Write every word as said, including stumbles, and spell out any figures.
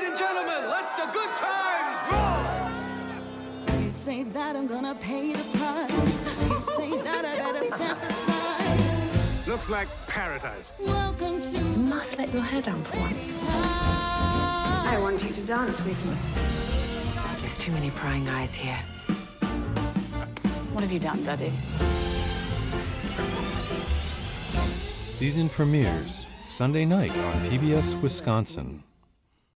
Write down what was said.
and gentlemen, let the good times roll! You say that I'm gonna pay the price. You say that I better step aside. Looks like paradise. Welcome to You must let your hair down for once. I want you to dance with me. There's too many prying eyes here. What have you done, Daddy? Season premieres Sunday night on P B S Wisconsin.